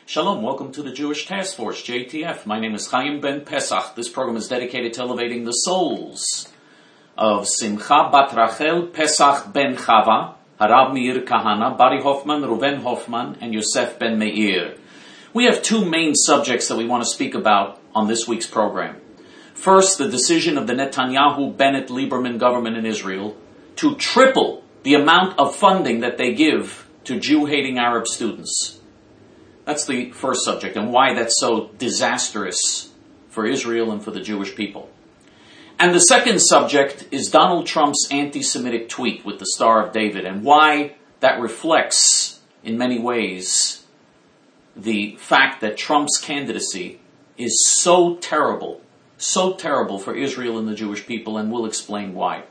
Shalom, welcome to the Jewish Task Force, JTF. My name is Chaim Ben Pesach. This program is dedicated to elevating the souls of Simcha Bat Rachel Pesach Ben Chava, Harav Meir Kahana, Bari Hoffman, Reuven Hoffman, and Yosef Ben Meir. We have two main subjects that we want to speak about on this week's program. First, the decision of the Netanyahu-Bennett-Lieberman government in Israel to triple the amount of funding that they give to Jew-hating Arab students. That's the first subject, and why that's so disastrous for Israel and for the Jewish people. And the second subject is Donald Trump's anti-Semitic tweet with the Star of David, and why that reflects, in many ways, the fact that Trump's candidacy is so terrible for Israel and the Jewish people, and we'll explain why.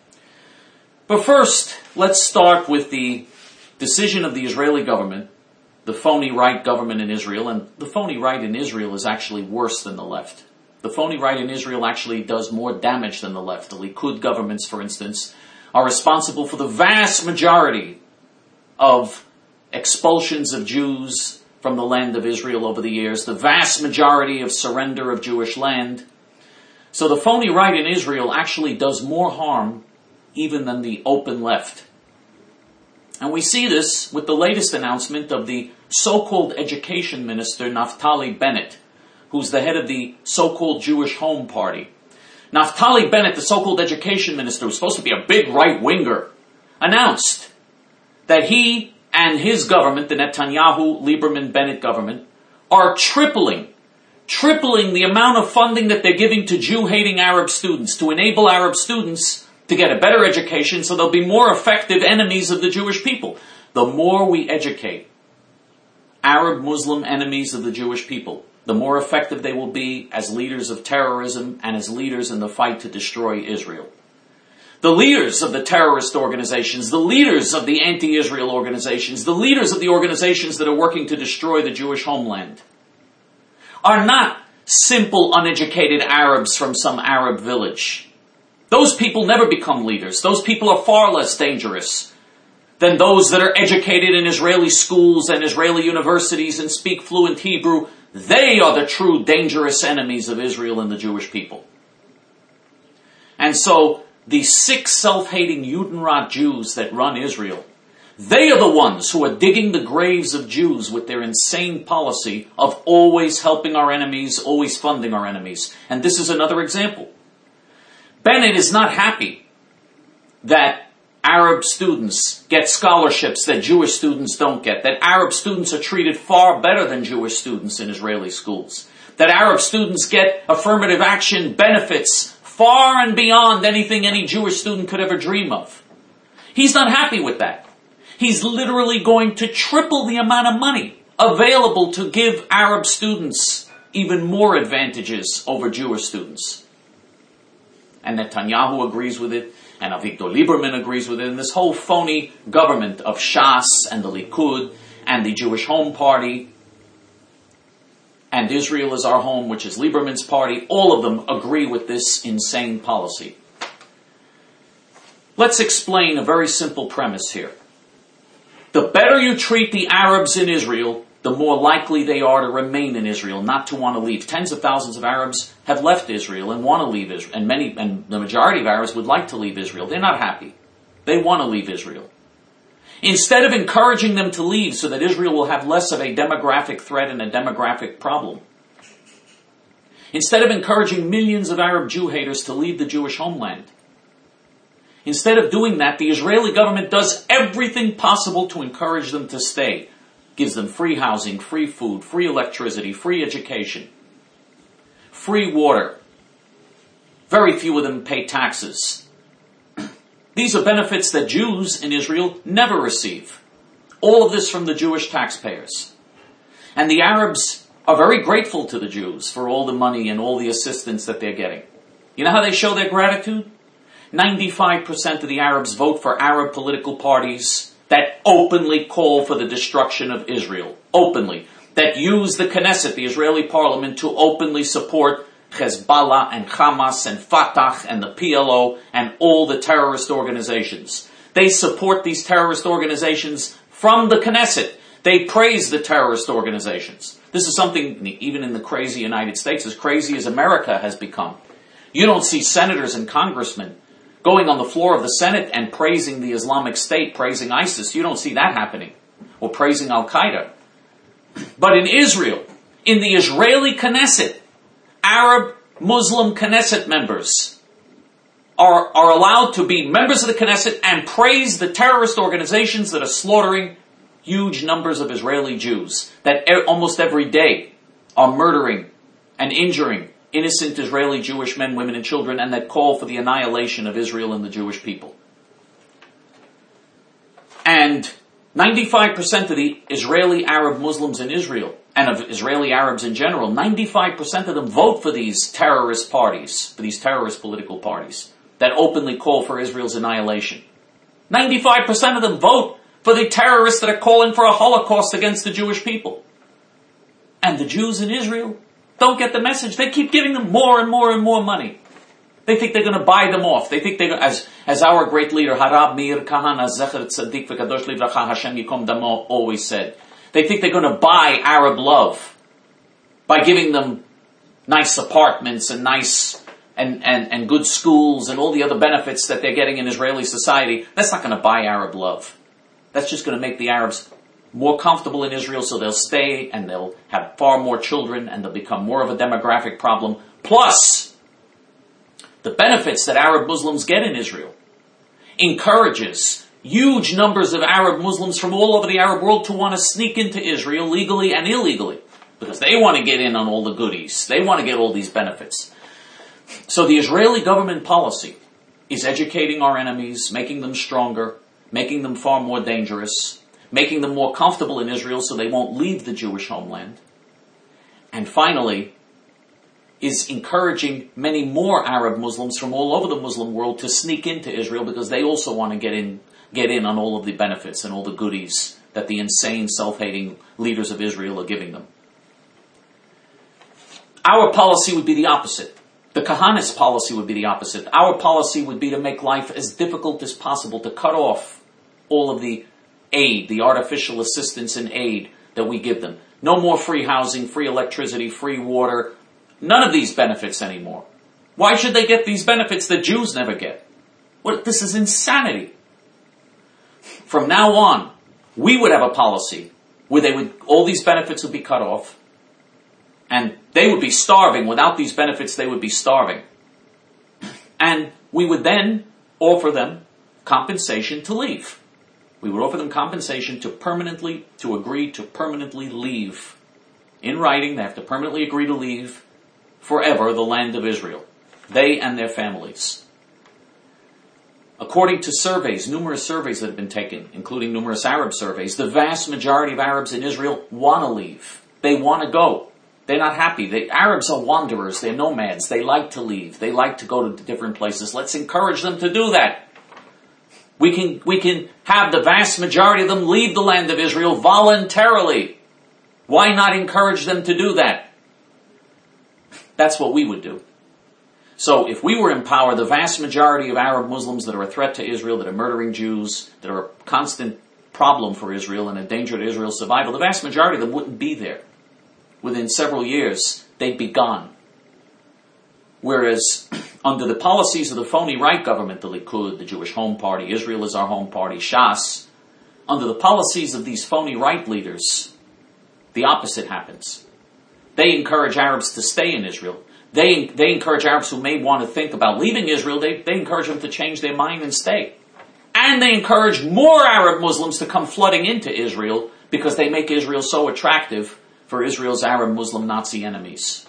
But first, let's start with the decision of the Israeli government, the phony right government in Israel, and the phony right in Israel is actually worse than the left. The phony right in Israel actually does more damage than the left. The Likud governments, for instance, are responsible for the vast majority of expulsions of Jews from the land of Israel over the years, the vast majority of surrender of Jewish land. So the phony right in Israel actually does more harm even than the open left. And we see this with the latest announcement of the so-called education minister, Naftali Bennett, who's the head of the so-called Jewish Home Party. Naftali Bennett, the so-called education minister, who's supposed to be a big right-winger, announced that he and his government, the Netanyahu-Lieberman-Bennett government, are tripling the amount of funding that they're giving to Jew-hating Arab students to enable Arab students to get a better education so they'll be more effective enemies of the Jewish people. The more we educate Arab Muslim enemies of the Jewish people, the more effective they will be as leaders of terrorism and as leaders in the fight to destroy Israel. The leaders of the terrorist organizations, the leaders of the anti-Israel organizations, the leaders of the organizations that are working to destroy the Jewish homeland are not simple, uneducated Arabs from some Arab village. Those people never become leaders. Those people are far less dangerous than those that are educated in Israeli schools and Israeli universities and speak fluent Hebrew. They are the true dangerous enemies of Israel and the Jewish people. And so, the sick, self-hating Judenrat Jews that run Israel, they are the ones who are digging the graves of Jews with their insane policy of always helping our enemies, always funding our enemies. And this is another example. Bennett is not happy that Arab students get scholarships that Jewish students don't get, that Arab students are treated far better than Jewish students in Israeli schools, that Arab students get affirmative action benefits far and beyond anything any Jewish student could ever dream of. He's not happy with that. He's literally going to triple the amount of money available to give Arab students even more advantages over Jewish students. And Netanyahu agrees with it, and Avigdor Lieberman agrees with it, and this whole phony government of Shas and the Likud and the Jewish Home Party and Israel is Our Home, which is Lieberman's party, all of them agree with this insane policy. Let's explain a very simple premise here. The better you treat the Arabs in Israel, the more likely they are to remain in Israel, not to want to leave. Tens of thousands of Arabs have left Israel and want to leave Israel, and the majority of Arabs would like to leave Israel. They're not happy. They want to leave Israel. Instead of encouraging them to leave so that Israel will have less of a demographic threat and a demographic problem, instead of encouraging millions of Arab Jew haters to leave the Jewish homeland, instead of doing that, the Israeli government does everything possible to encourage them to stay. Gives them free housing, free food, free electricity, free education, free water. Very few of them pay taxes. These are benefits that Jews in Israel never receive. All of this from the Jewish taxpayers. And the Arabs are very grateful to the Jews for all the money and all the assistance that they're getting. You know how they show their gratitude? 95% of the Arabs vote for Arab political parties that openly call for the destruction of Israel. Openly. That use the Knesset, the Israeli parliament, to openly support Hezbollah and Hamas and Fatah and the PLO and all the terrorist organizations. They support these terrorist organizations from the Knesset. They praise the terrorist organizations. This is something, even in the crazy United States, as crazy as America has become. You don't see senators and congressmen going on the floor of the Senate and praising the Islamic State, praising ISIS. You don't see that happening. Or praising Al-Qaeda. But in Israel, in the Israeli Knesset, Arab Muslim Knesset members are allowed to be members of the Knesset and praise the terrorist organizations that are slaughtering huge numbers of Israeli Jews, that almost every day are murdering and injuring innocent Israeli Jewish men, women, and children, and that call for the annihilation of Israel and the Jewish people. And 95% of the Israeli Arab Muslims in Israel, and of Israeli Arabs in general, 95% of them vote for these terrorist parties, for these terrorist political parties that openly call for Israel's annihilation. 95% of them vote for the terrorists that are calling for a Holocaust against the Jewish people. And the Jews in Israel don't get the message. They keep giving them more and more and more money. They think they're going to buy them off. They think they're going to, as our great leader, Harab Meir Kahana Zecher Tzaddik V'Kadosh Livracha Hashem Yikom Damo always said, they think they're going to buy Arab love by giving them nice apartments and nice and good schools and all the other benefits that they're getting in Israeli society. That's not going to buy Arab love. That's just going to make the Arabs more comfortable in Israel, so they'll stay and they'll have far more children and they'll become more of a demographic problem. Plus, the benefits that Arab Muslims get in Israel encourages huge numbers of Arab Muslims from all over the Arab world to want to sneak into Israel legally and illegally, because they want to get in on all the goodies. They want to get all these benefits. So the Israeli government policy is educating our enemies, making them stronger, making them far more dangerous, making them more comfortable in Israel so they won't leave the Jewish homeland. And finally, is encouraging many more Arab Muslims from all over the Muslim world to sneak into Israel because they also want to get in on all of the benefits and all the goodies that the insane, self-hating leaders of Israel are giving them. Our policy would be the opposite. The Kahanist policy would be the opposite. Our policy would be to make life as difficult as possible, to cut off all of the aid, the artificial assistance and aid that we give them. No more free housing, free electricity, free water. None of these benefits anymore. Why should they get these benefits that Jews never get? This is insanity. From now on, we would have a policy where all these benefits would be cut off, and they would be starving. Without these benefits, they would be starving. And we would then offer them compensation to leave. We would offer them compensation to agree to permanently leave. In writing, they have to permanently agree to leave forever the land of Israel. They and their families. According to surveys, numerous surveys that have been taken, including numerous Arab surveys, the vast majority of Arabs in Israel want to leave. They want to go. They're not happy. The Arabs are wanderers. They're nomads. They like to leave. They like to go to different places. Let's encourage them to do that. We can have the vast majority of them leave the land of Israel voluntarily. Why not encourage them to do that? That's what we would do. So if we were in power, the vast majority of Arab Muslims that are a threat to Israel, that are murdering Jews, that are a constant problem for Israel and a danger to Israel's survival, the vast majority of them wouldn't be there. Within several years, they'd be gone. Whereas, under the policies of the phony right government, the Likud, the Jewish Home Party, Israel is our home party, Shas, under the policies of these phony right leaders, the opposite happens. They encourage Arabs to stay in Israel. They encourage Arabs who may want to think about leaving Israel, they encourage them to change their mind and stay. And they encourage more Arab Muslims to come flooding into Israel because they make Israel so attractive for Israel's Arab Muslim Nazi enemies.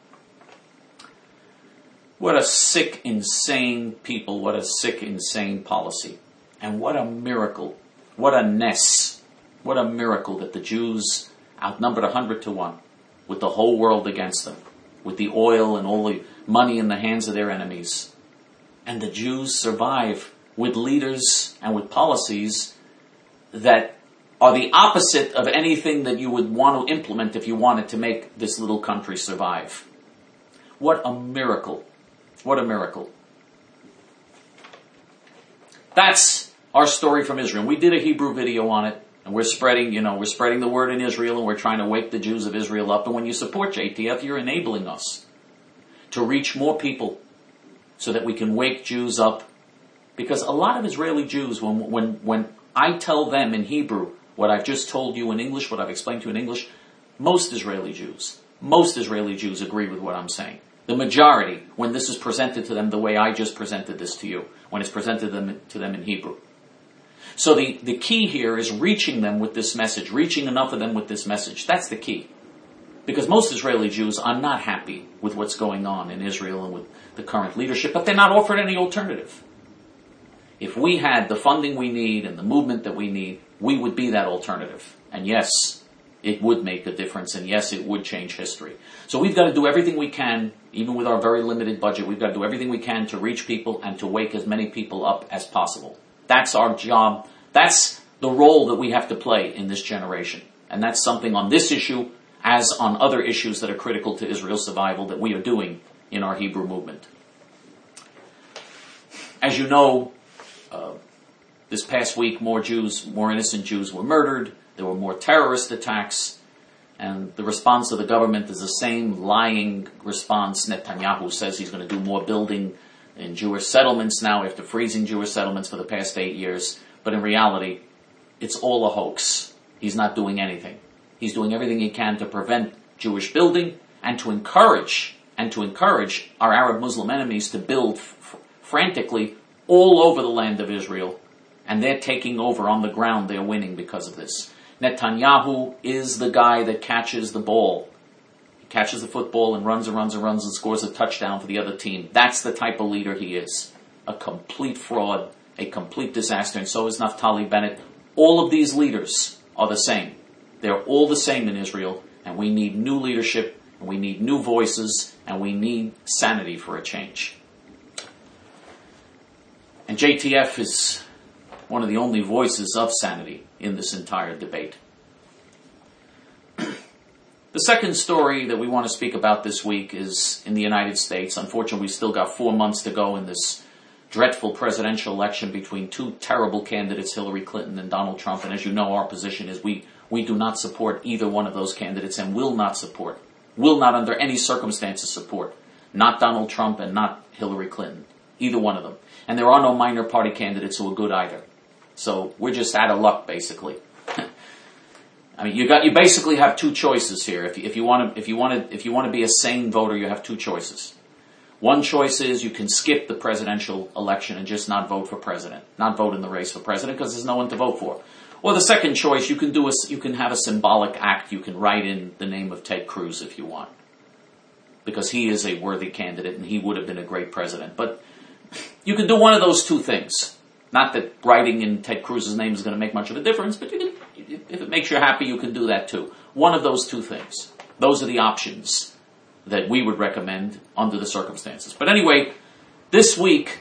What a sick, insane people. What a sick, insane policy. And what a miracle. What a ness. What a miracle that the Jews outnumbered 100-1 with the whole world against them, with the oil and all the money in the hands of their enemies. And the Jews survive with leaders and with policies that are the opposite of anything that you would want to implement if you wanted to make this little country survive. What a miracle. What a miracle. That's our story from Israel. We did a Hebrew video on it. And we're spreading the word in Israel, and we're trying to wake the Jews of Israel up. And when you support JTF, you're enabling us to reach more people so that we can wake Jews up. Because a lot of Israeli Jews, when I tell them in Hebrew what I've just told you in English, what I've explained to you in English, most Israeli Jews agree with what I'm saying. The majority, when this is presented to them the way I just presented this to you, when it's presented to them in Hebrew. So the key here is reaching them with this message, reaching enough of them with this message. That's the key. Because most Israeli Jews are not happy with what's going on in Israel and with the current leadership, but they're not offered any alternative. If we had the funding we need and the movement that we need, we would be that alternative. And yes, it would make a difference, and yes, it would change history. So we've got to do everything we can, even with our very limited budget, we've got to do everything we can to reach people and to wake as many people up as possible. That's our job. That's the role that we have to play in this generation. And that's something on this issue, as on other issues that are critical to Israel's survival, that we are doing in our Hebrew movement. As you know, this past week, more innocent Jews were murdered. There were more terrorist attacks. And the response of the government is the same lying response. Netanyahu says he's going to do more building in Jewish settlements now after freezing Jewish settlements for the past 8 years. But in reality, it's all a hoax. He's not doing anything. He's doing everything he can to prevent Jewish building and to encourage our Arab Muslim enemies to build frantically all over the land of Israel. And they're taking over on the ground. They're winning because of this. Netanyahu is the guy that catches the ball. He catches the football and runs and scores a touchdown for the other team. That's the type of leader he is. A complete fraud, a complete disaster, and so is Naftali Bennett. All of these leaders are the same. They're all the same in Israel, and we need new leadership, and we need new voices, and we need sanity for a change. And JTF is one of the only voices of sanity in this entire debate. The second story that we want to speak about this week is in the United States. Unfortunately, we still got 4 months to go in this dreadful presidential election between two terrible candidates, Hillary Clinton and Donald Trump. And as you know, our position is we do not support either one of those candidates and will not under any circumstances support, not Donald Trump and not Hillary Clinton, either one of them. And there are no minor party candidates who are good either. So we're just out of luck, basically. I mean, you basically have two choices here. If you want to be a sane voter, you have two choices. One choice is you can skip the presidential election and just not vote for president, not vote in the race for president because there's no one to vote for. Or the second choice, you can have a symbolic act. You can write in the name of Ted Cruz if you want, because he is a worthy candidate and he would have been a great president. But you can do one of those two things. Not that writing in Ted Cruz's name is going to make much of a difference, but if it makes you happy, you can do that too. One of those two things. Those are the options that we would recommend under the circumstances. But anyway, this week,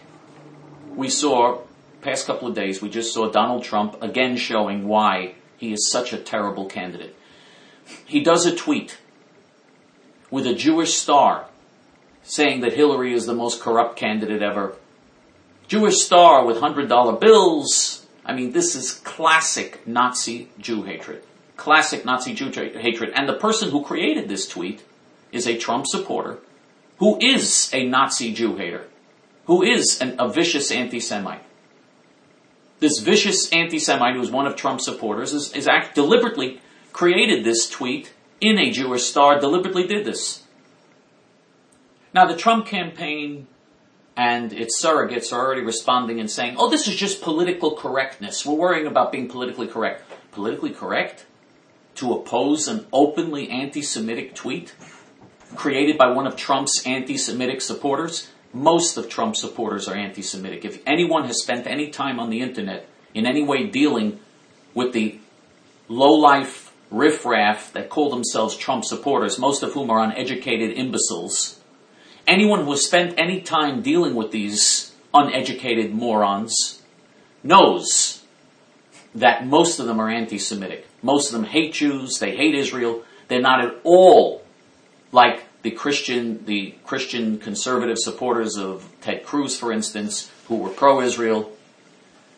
past couple of days, we just saw Donald Trump again showing why he is such a terrible candidate. He does a tweet with a Jewish star saying that Hillary is the most corrupt candidate ever. Jewish star with $100 bills. I mean, this is classic Nazi Jew hatred. Classic Nazi Jew hatred. And the person who created this tweet is a Trump supporter who is a Nazi Jew hater, who is a vicious anti-Semite. This vicious anti-Semite, who is one of Trump's supporters, deliberately created this tweet in a Jewish star, deliberately did this. Now, the Trump campaign and its surrogates are already responding and saying, oh, this is just political correctness. We're worrying about being politically correct. Politically correct? To oppose an openly anti-Semitic tweet created by one of Trump's anti-Semitic supporters? Most of Trump's supporters are anti-Semitic. If anyone has spent any time on the internet in any way dealing with the low-life riffraff that call themselves Trump supporters, most of whom are uneducated imbeciles, anyone who has spent any time dealing with these uneducated morons knows that most of them are anti-Semitic. Most of them hate Jews, they hate Israel. They're not at all like the Christian conservative supporters of Ted Cruz, for instance, who were pro-Israel.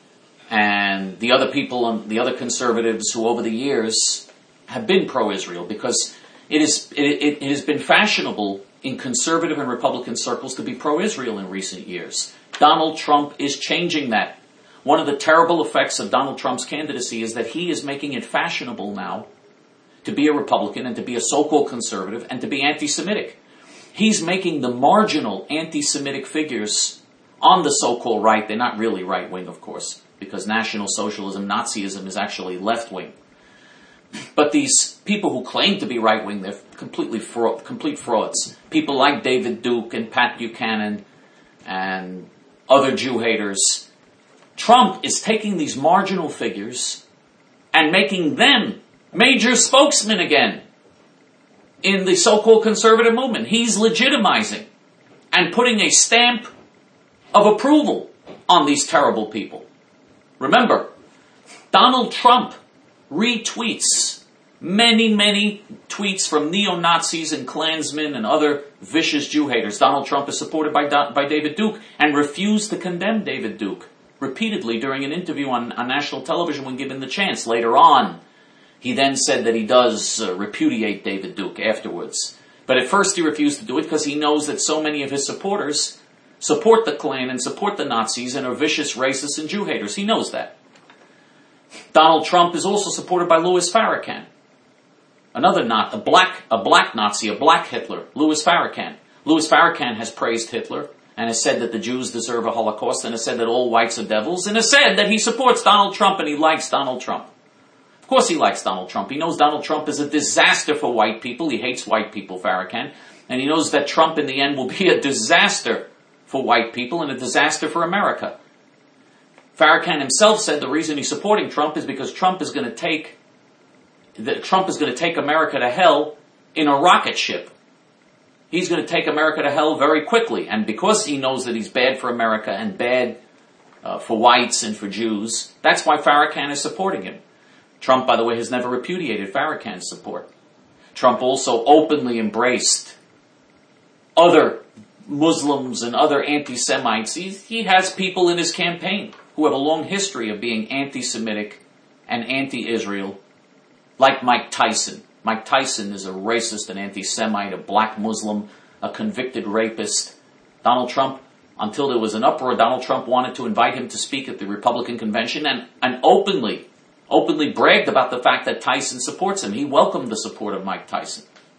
and the other people, and the other conservatives who over the years have been pro-Israel, because it has been fashionable in conservative and Republican circles to be pro-Israel in recent years. Donald Trump is changing that. One of the terrible effects of Donald Trump's candidacy is that he is making it fashionable now to be a Republican and to be a so-called conservative and to be anti-Semitic. He's making the marginal anti-Semitic figures on the so-called right, they're not really right-wing, of course, because National Socialism, Nazism is actually left-wing. But these people who claim to be right-wing, they're complete frauds. People like David Duke and Pat Buchanan and other Jew haters. Trump is taking these marginal figures and making them major spokesmen again in the so-called conservative movement. He's legitimizing and putting a stamp of approval on these terrible people. Remember, Donald Trump retweets many tweets from neo-Nazis and Klansmen and other vicious Jew haters. Donald Trump is supported by David Duke and refused to condemn David Duke repeatedly during an interview on national television when given the chance. Later on, he then said that he does repudiate David Duke afterwards. But at first he refused to do it because he knows that so many of his supporters support the Klan and support the Nazis and are vicious racists and Jew haters. He knows that. Donald Trump is also supported by Louis Farrakhan. A black Nazi, a black Hitler, Louis Farrakhan. Louis Farrakhan has praised Hitler and has said that the Jews deserve a Holocaust and has said that all whites are devils and has said that he supports Donald Trump and he likes Donald Trump. Of course he likes Donald Trump. He knows Donald Trump is a disaster for white people. He hates white people, Farrakhan. And he knows that Trump in the end will be a disaster for white people and a disaster for America. Farrakhan himself said the reason he's supporting Trump is because Trump is going to take America to hell in a rocket ship. He's going to take America to hell very quickly. And because he knows that he's bad for America and bad for whites and for Jews, that's why Farrakhan is supporting him. Trump, by the way, has never repudiated Farrakhan's support. Trump also openly embraced other Muslims and other anti-Semites. He has people in his campaign who have a long history of being anti-Semitic and anti-Israel, like Mike Tyson. Mike Tyson is a racist, an anti-Semite, a black Muslim, a convicted rapist. Donald Trump, until there was an uproar, Donald Trump wanted to invite him to speak at the Republican convention and openly bragged about the fact that Tyson supports him. He welcomed the support of Mike Tyson.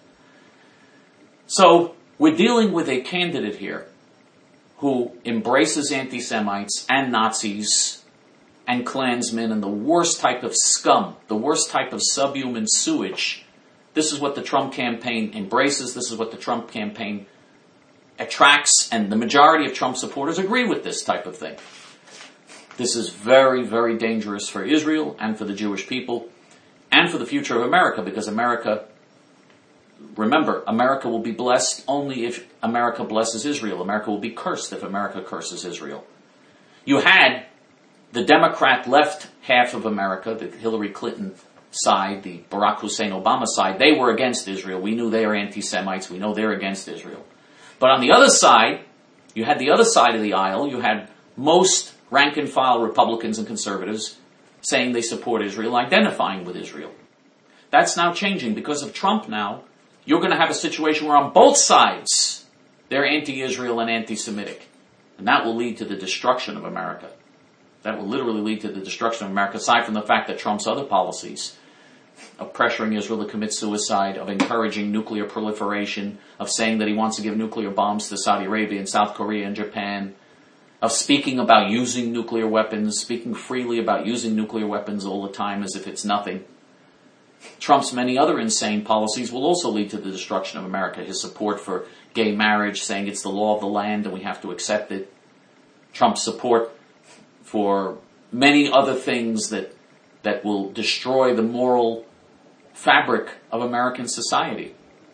So, we're dealing with a candidate here who embraces anti-Semites and Nazis and Klansmen and the worst type of scum, the worst type of subhuman sewage. This is what the Trump campaign embraces. This is what the Trump campaign attracts, and the majority of Trump supporters agree with this type of thing. This is very dangerous for Israel and for the Jewish people and for the future of America, because remember, America will be blessed only if America blesses Israel. America will be cursed if America curses Israel. You had the Democrat left half of America, the Hillary Clinton side, the Barack Hussein Obama side. They were against Israel. We knew they are anti-Semites. We know they're against Israel. But on the other side, you had the other side of the aisle. You had most rank-and-file Republicans and conservatives saying they support Israel, identifying with Israel. That's now changing because of Trump now. You're going to have a situation where on both sides, they're anti-Israel and anti-Semitic. And that will lead to the destruction of America. That will literally lead to the destruction of America, aside from the fact that Trump's other policies of pressuring Israel to commit suicide, of encouraging nuclear proliferation, of saying that he wants to give nuclear bombs to Saudi Arabia and South Korea and Japan, of speaking about using nuclear weapons, speaking freely about using nuclear weapons all the time as if it's nothing. Trump's many other insane policies will also lead to the destruction of America. His support for gay marriage, saying it's the law of the land and we have to accept it. Trump's support for many other things that will destroy the moral fabric of American society.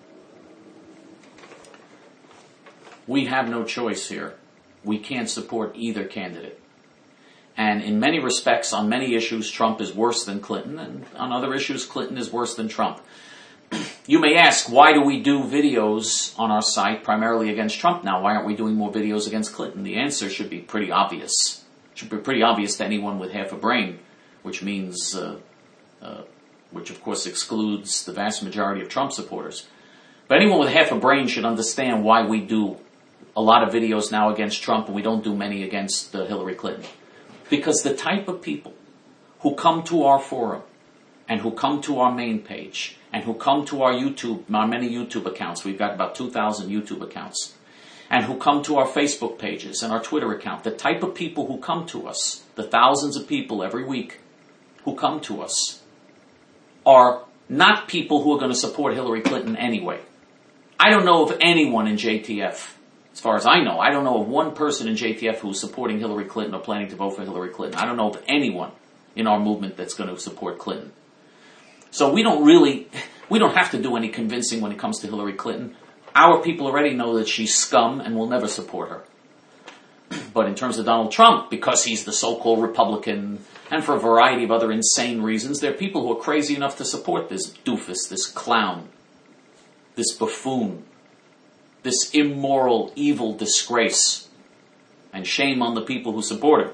We have no choice here. We can't support either candidate. And in many respects, on many issues, Trump is worse than Clinton, and on other issues, Clinton is worse than Trump. You may ask, why do we do videos on our site primarily against Trump now? Why aren't we doing more videos against Clinton? The answer should be pretty obvious. should be pretty obvious to anyone with half a brain, which means, which of course excludes the vast majority of Trump supporters. But anyone with half a brain should understand why we do a lot of videos now against Trump and we don't do many against Hillary Clinton. Because the type of people who come to our forum and who come to our main page and who come to our many YouTube accounts, we've got about 2,000 YouTube accounts, and who come to our Facebook pages and our Twitter account, the type of people who come to us, the thousands of people every week who come to us, are not people who are going to support Hillary Clinton anyway. I don't know of anyone in JTF, as far as I know, I don't know of one person in JTF who's supporting Hillary Clinton or planning to vote for Hillary Clinton. I don't know of anyone in our movement that's going to support Clinton. So we don't have to do any convincing when it comes to Hillary Clinton. Our people already know that she's scum and will never support her. But in terms of Donald Trump, because he's the so-called Republican, and for a variety of other insane reasons, there are people who are crazy enough to support this doofus, this clown, this buffoon, this immoral, evil disgrace. And shame on the people who support him.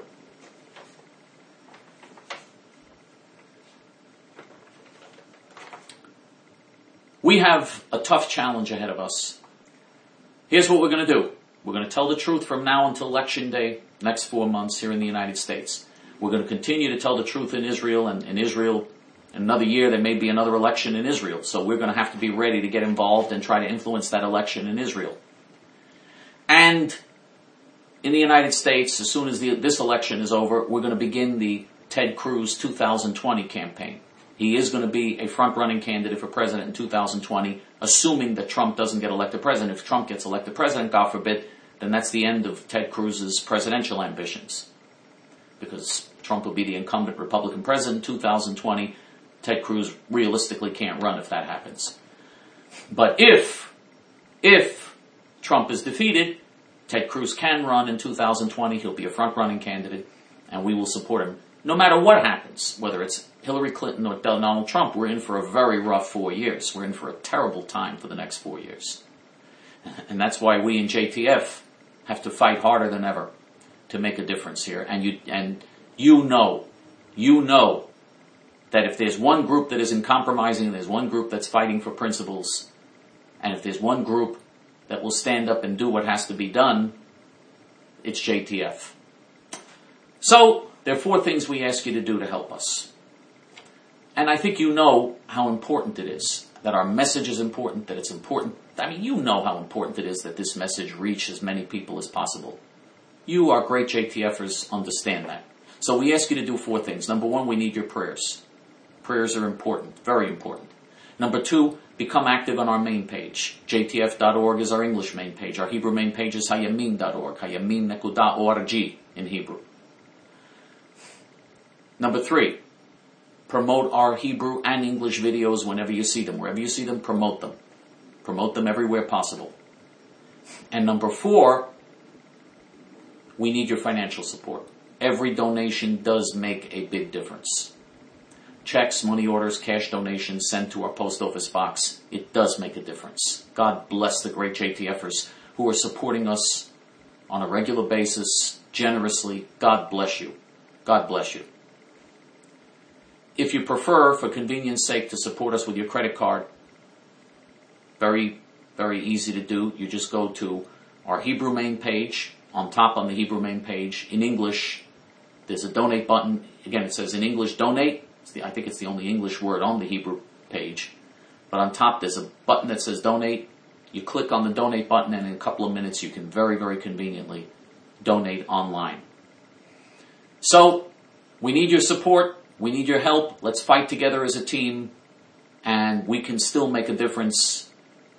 We have a tough challenge ahead of us. Here's what we're going to do. We're going to tell the truth from now until Election Day, next 4 months here in the United States. We're going to continue to tell the truth in Israel, and in Israel, in another year, there may be another election in Israel. So we're going to have to be ready to get involved and try to influence that election in Israel. And in the United States, as soon as this election is over, we're going to begin the Ted Cruz 2020 campaign. He is going to be a front-running candidate for president in 2020, assuming that Trump doesn't get elected president. If Trump gets elected president, God forbid, then that's the end of Ted Cruz's presidential ambitions. Because Trump will be the incumbent Republican president in 2020. Ted Cruz realistically can't run if that happens. But if Trump is defeated, Ted Cruz can run in 2020. He'll be a front-running candidate, and we will support him. No matter what happens, whether it's Hillary Clinton or Donald Trump, we're in for a very rough 4 years. We're in for a terrible time for the next 4 years. And that's why we in JTF have to fight harder than ever to make a difference here. And you know that if there's one group that isn't compromising, and there's one group that's fighting for principles, and if there's one group that will stand up and do what has to be done, it's JTF. So, there are 4 things we ask you to do to help us. And I think you know how important it is, that our message is important, that it's important. I mean, you know how important it is that this message reach as many people as possible. You, our great JTFers, understand that. So we ask you to do 4 things. Number 1, we need your prayers. Prayers are important, very important. Number 2, become active on our main page. JTF.org is our English main page. Our Hebrew main page is hayamin.org, hayamin.org in Hebrew. Number 3, promote our Hebrew and English videos whenever you see them. Wherever you see them, promote them. Promote them everywhere possible. And number 4, we need your financial support. Every donation does make a big difference. Checks, money orders, cash donations sent to our post office box, it does make a difference. God bless the great JTFers who are supporting us on a regular basis, generously. God bless you. God bless you. If you prefer, for convenience sake, to support us with your credit card, very, very easy to do. You just go to our Hebrew main page. On top on the Hebrew main page, in English, there's a donate button. Again, it says in English, donate. I think it's the only English word on the Hebrew page. But on top, there's a button that says donate. You click on the donate button, and in a couple of minutes, you can very, very conveniently donate online. So, we need your support. We need your help. Let's fight together as a team, and we can still make a difference.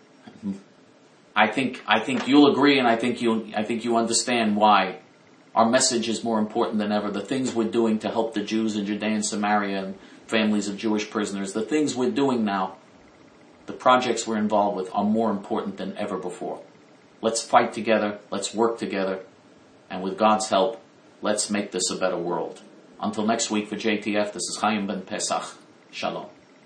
I think you'll agree, and I think you understand why our message is more important than ever. The things we're doing to help the Jews in Judea and Samaria and families of Jewish prisoners, the things we're doing now, the projects we're involved with, are more important than ever before. Let's fight together. Let's work together, and with God's help, let's make this a better world. Until next week for JTF, this is Chaim Ben Pesach. Shalom.